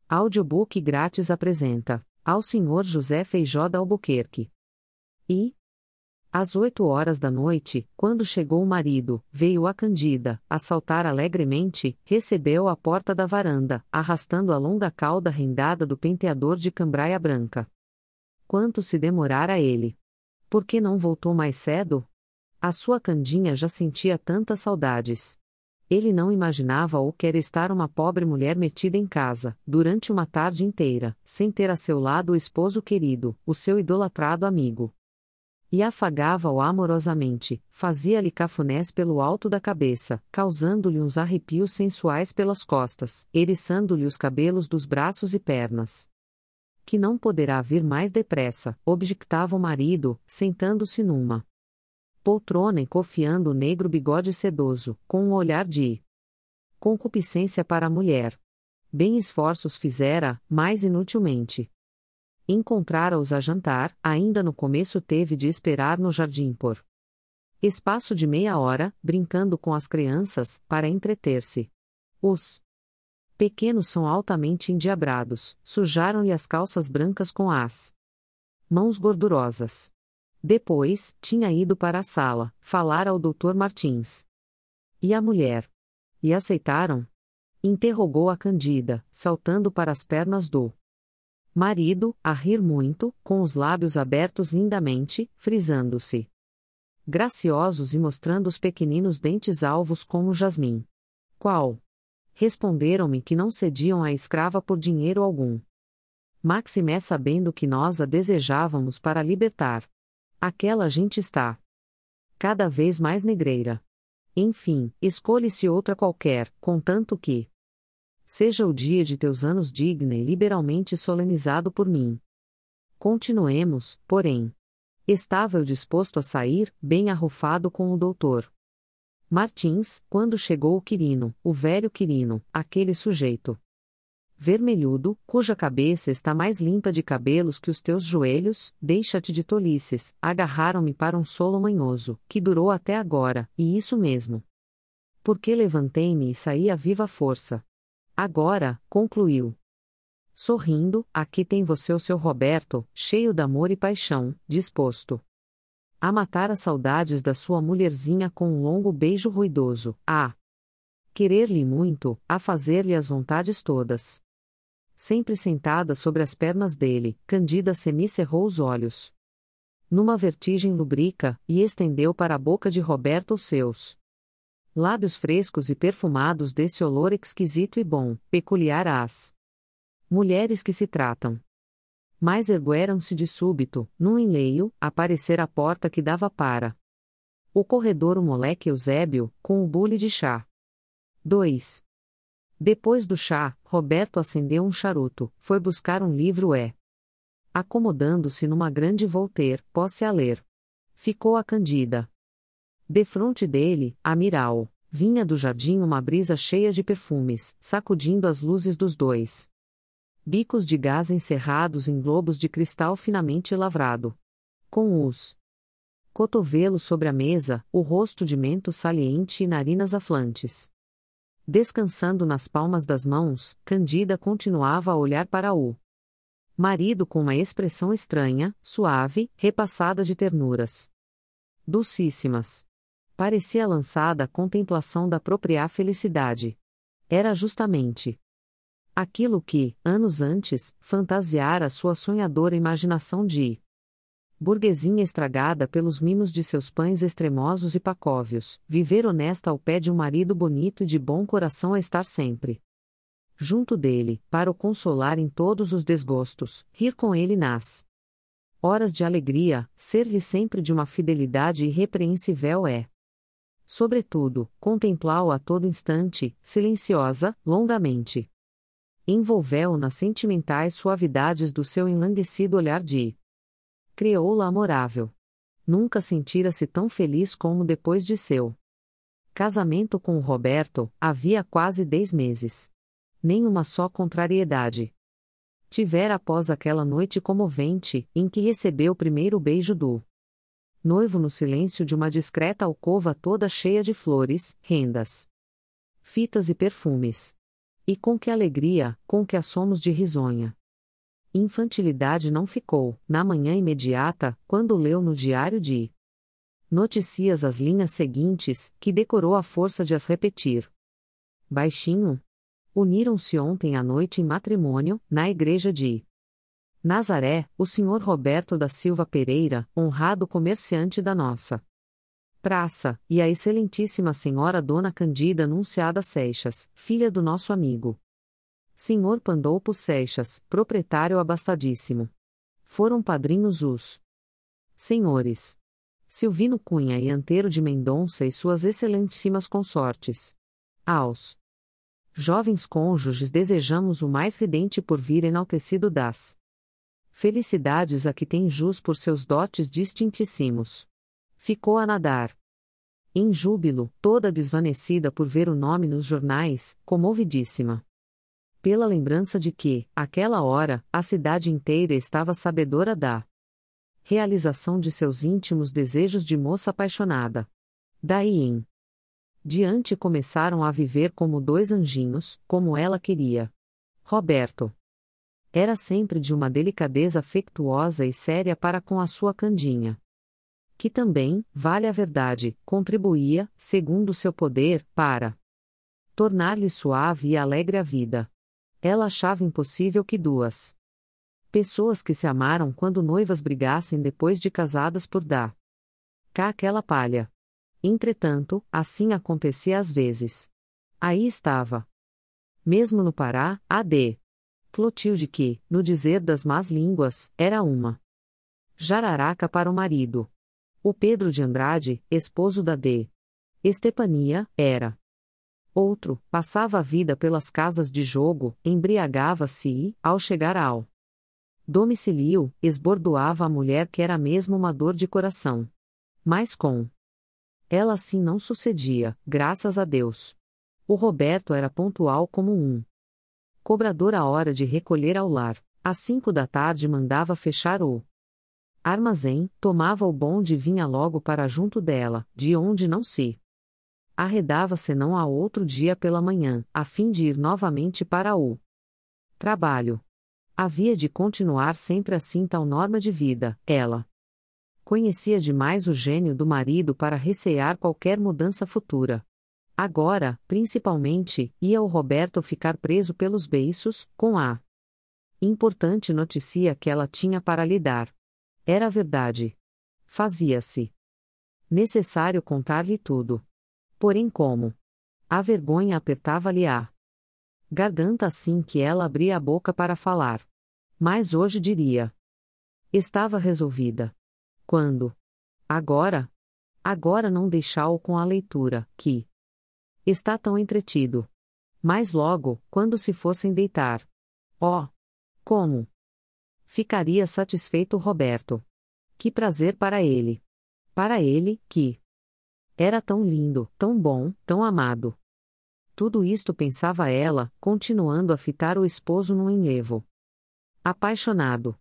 Audiobook grátis apresenta, ao Sr. José Feijó da Albuquerque. E, às 8 horas da noite, quando chegou o marido, veio a Cândida, a saltar alegremente, recebeu à porta da varanda, arrastando a longa cauda rendada do penteador de cambraia branca. Quanto se demorara ele? Por que não voltou mais cedo? A sua Candinha já sentia tantas saudades. Ele não imaginava o que era estar uma pobre mulher metida em casa, durante uma tarde inteira, sem ter a seu lado o esposo querido, o seu idolatrado amigo. E afagava-o amorosamente, fazia-lhe cafunés pelo alto da cabeça, causando-lhe uns arrepios sensuais pelas costas, eriçando-lhe os cabelos dos braços e pernas. Que não poderá vir mais depressa, objectava o marido, sentando-se numa poltrona e cofiando o negro bigode sedoso, com um olhar de concupiscência para a mulher. Bem esforços fizera, mas inutilmente. Encontrara-os a jantar, ainda no começo teve de esperar no jardim por espaço de meia hora, brincando com as crianças, para entreter-se. Os pequenos são altamente endiabrados, sujaram-lhe as calças brancas com as mãos gordurosas. Depois, tinha ido para a sala, falar ao Dr. Martins. E a mulher? E aceitaram? Interrogou a Cândida, saltando para as pernas do marido, a rir muito, com os lábios abertos lindamente, frisando-se graciosos e mostrando os pequeninos dentes alvos como jasmim. Qual? Responderam-me que não cediam à escrava por dinheiro algum. Maximé sabendo que nós a desejávamos para libertar. Aquela gente está cada vez mais negreira. Enfim, escolhe-se outra qualquer, contanto que seja o dia de teus anos digna e liberalmente solenizado por mim. Continuemos, porém. Estava eu disposto a sair, bem arrufado com o doutor Martins, quando chegou o Quirino, o velho Quirino, aquele sujeito vermelhudo, cuja cabeça está mais limpa de cabelos que os teus joelhos, deixa-te de tolices, agarraram-me para um solo manhoso, que durou até agora, e isso mesmo. Porque levantei-me e saí a viva força. Agora, concluiu sorrindo, aqui tem você o seu Roberto, cheio de amor e paixão, disposto a matar as saudades da sua mulherzinha com um longo beijo ruidoso, a querer-lhe muito, a fazer-lhe as vontades todas. Sempre sentada sobre as pernas dele, Cândida semicerrou os olhos numa vertigem lubrica, e estendeu para a boca de Roberto os seus lábios frescos e perfumados desse olor esquisito e bom, peculiar às mulheres que se tratam. Mas ergueram-se de súbito, num enleio, a parecer a porta que dava para o corredor o moleque Eusébio, com o bule de chá. 2. Depois do chá, Roberto acendeu um charuto, foi buscar um livro e, acomodando-se numa grande Voltaire, pôs-se a ler. Ficou a Cândida defronte dele, a mirá-lo. Vinha do jardim uma brisa cheia de perfumes, sacudindo as luzes dos dois bicos de gás encerrados em globos de cristal finamente lavrado. Com os cotovelos sobre a mesa, o rosto de mento saliente e narinas aflantes descansando nas palmas das mãos, Cândida continuava a olhar para o marido com uma expressão estranha, suave, repassada de ternuras dulcíssimas. Parecia lançada à contemplação da própria felicidade. Era justamente aquilo que, anos antes, fantasiara sua sonhadora imaginação de burguesinha estragada pelos mimos de seus pães extremosos e pacóvios, viver honesta ao pé de um marido bonito e de bom coração a estar sempre junto dele, para o consolar em todos os desgostos, rir com ele nas horas de alegria, ser-lhe sempre de uma fidelidade irrepreensível sobretudo, contemplá-lo a todo instante, silenciosa, longamente. Envolveu-o nas sentimentais suavidades do seu enlanguescido olhar de crioula amorável. Nunca sentira-se tão feliz como depois de seu casamento com o Roberto, havia quase 10 meses. Nenhuma só contrariedade tivera após aquela noite comovente, em que recebeu o primeiro beijo do noivo no silêncio de uma discreta alcova toda cheia de flores, rendas, fitas e perfumes. E com que alegria, com que assomos de risonha. Infantilidade não ficou, na manhã imediata, quando leu no diário de Notícias as linhas seguintes, que decorou a força de as repetir. Baixinho. Uniram-se ontem à noite em matrimônio, na igreja de Nazaré, o Sr. Roberto da Silva Pereira, honrado comerciante da nossa praça, e a excelentíssima senhora Dona Candida Anunciada Seixas, filha do nosso amigo Sr. Pandolfo Seixas, proprietário abastadíssimo. Foram padrinhos os senhores Silvino Cunha e Antero de Mendonça e suas excelentíssimas consortes. Aos jovens cônjuges desejamos o mais ridente porvir enaltecido das felicidades a que tem jus por seus dotes distintíssimos. Ficou a nadar em júbilo, toda desvanecida por ver o nome nos jornais, comovidíssima pela lembrança de que, àquela hora, a cidade inteira estava sabedora da realização de seus íntimos desejos de moça apaixonada. Daí em diante começaram a viver como dois anjinhos, como ela queria. Roberto era sempre de uma delicadeza afetuosa e séria para com a sua Candinha, que também, vale a verdade, contribuía, segundo seu poder, para tornar-lhe suave e alegre a vida. Ela achava impossível que duas pessoas que se amaram quando noivas brigassem depois de casadas por dar cá aquela palha. Entretanto, assim acontecia às vezes. Aí estava, mesmo no Pará, a D. Clotilde que, no dizer das más línguas, era uma jararaca para o marido. O Pedro de Andrade, esposo da D. Estepania, era outro, passava a vida pelas casas de jogo, embriagava-se e, ao chegar ao domicílio, esbordoava a mulher que era mesmo uma dor de coração. Mas com ela assim não sucedia, graças a Deus. O Roberto era pontual como um cobrador à hora de recolher ao lar. Às 5 da tarde mandava fechar o armazém, tomava o bonde e vinha logo para junto dela, de onde não se arredava senão a outro dia pela manhã, a fim de ir novamente para o trabalho. Havia de continuar sempre assim tal norma de vida, ela conhecia demais o gênio do marido para recear qualquer mudança futura. Agora, principalmente, ia o Roberto ficar preso pelos beiços, com a importante notícia que ela tinha para lhe dar. Era verdade. Fazia-se necessário contar-lhe tudo. Porém, como a vergonha apertava-lhe a garganta assim que ela abria a boca para falar. Mas hoje diria. Estava resolvida. Quando? Agora? Agora não deixá-o com a leitura, que está tão entretido. Mas logo, quando se fossem deitar. Oh! Como ficaria satisfeito Roberto. Que prazer para ele! Para ele, que era tão lindo, tão bom, tão amado. Tudo isto pensava ela, continuando a fitar o esposo num enlevo apaixonado.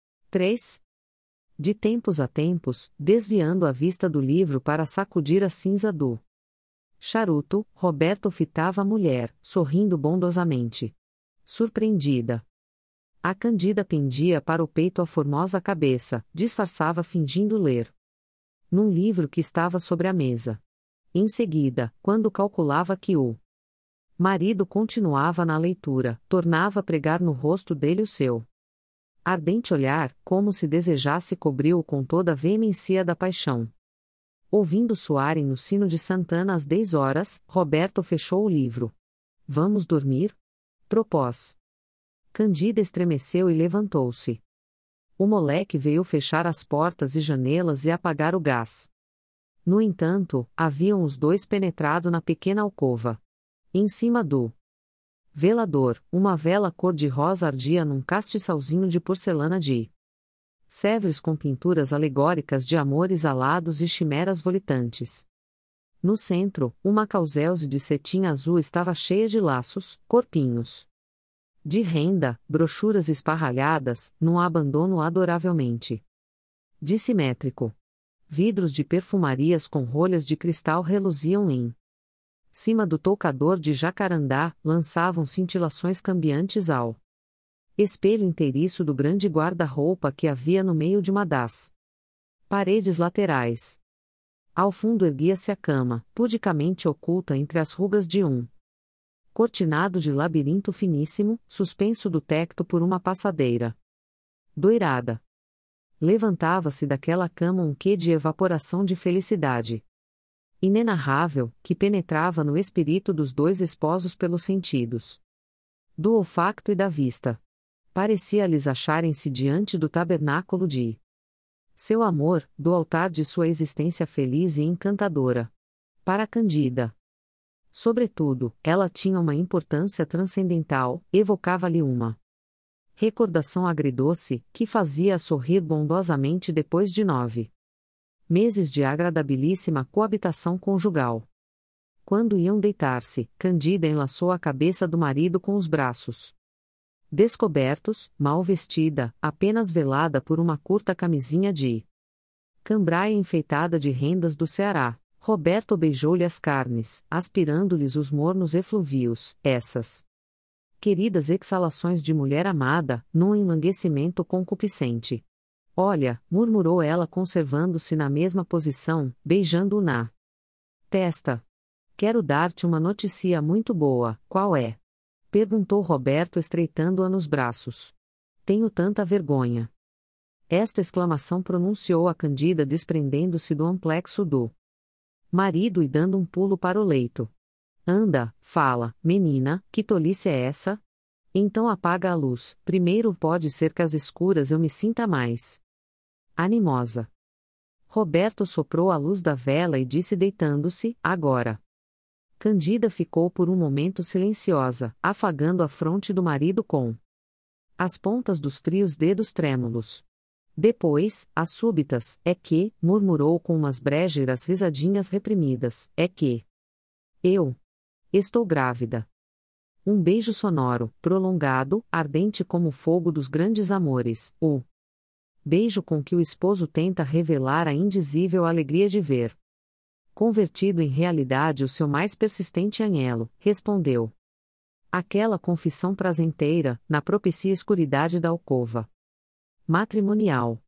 3. De tempos a tempos, desviando a vista do livro para sacudir a cinza do charuto, Roberto fitava a mulher, sorrindo bondosamente. Surpreendida. A Candida pendia para o peito a formosa cabeça, disfarçava fingindo ler num livro que estava sobre a mesa. Em seguida, quando calculava que o marido continuava na leitura, tornava a pregar no rosto dele o seu ardente olhar, como se desejasse cobri-o com toda a veemência da paixão. Ouvindo soarem no sino de Santana às 10 horas, Roberto fechou o livro. Vamos dormir? Propôs. Candida estremeceu e levantou-se. O moleque veio fechar as portas e janelas e apagar o gás. No entanto, haviam os dois penetrado na pequena alcova. Em cima do velador, uma vela cor-de-rosa ardia num castiçalzinho de porcelana de Sèvres com pinturas alegóricas de amores alados e chimeras volitantes. No centro, uma causelse de cetim azul estava cheia de laços, corpinhos de renda, brochuras esparralhadas, num abandono adoravelmente dissimétrico. Vidros de perfumarias com rolhas de cristal reluziam em cima do toucador de jacarandá, lançavam cintilações cambiantes ao espelho inteiriço do grande guarda-roupa que havia no meio de uma das paredes laterais. Ao fundo erguia-se a cama, pudicamente oculta entre as rugas de um cortinado de labirinto finíssimo, suspenso do tecto por uma passadeira doirada. Levantava-se daquela cama um quê de evaporação de felicidade inenarrável, que penetrava no espírito dos dois esposos pelos sentidos do olfato e da vista. Parecia-lhes acharem-se diante do tabernáculo de seu amor, do altar de sua existência feliz e encantadora. Para Candida, sobretudo, ela tinha uma importância transcendental, evocava-lhe uma recordação agridoce, que fazia sorrir bondosamente depois de 9 meses de agradabilíssima coabitação conjugal. Quando iam deitar-se, Candida enlaçou a cabeça do marido com os braços descobertos, mal vestida, apenas velada por uma curta camisinha de cambraia enfeitada de rendas do Ceará. Roberto beijou-lhe as carnes, aspirando-lhes os mornos efluvios, essas queridas exalações de mulher amada, num enlanguecimento concupiscente. Olha, murmurou ela conservando-se na mesma posição, beijando-o na testa. Quero dar-te uma notícia muito boa, qual é? Perguntou Roberto estreitando-a nos braços. Tenho tanta vergonha. Esta exclamação pronunciou a Candida desprendendo-se do amplexo do marido e dando um pulo para o leito. Anda, fala, menina, que tolice é essa? Então apaga a luz, primeiro pode ser que às escuras eu me sinta mais animosa. Roberto soprou a luz da vela e disse deitando-se, agora. Candida ficou por um momento silenciosa, afagando a fronte do marido com as pontas dos frios dedos trêmulos. Depois, às súbitas, é que, murmurou com umas brégeiras risadinhas reprimidas, é que eu estou grávida. Um beijo sonoro, prolongado, ardente como o fogo dos grandes amores, o beijo com que o esposo tenta revelar a indizível alegria de ver convertido em realidade o seu mais persistente anhelo, respondeu. Aquela confissão prazenteira, na propícia escuridade da alcova matrimonial.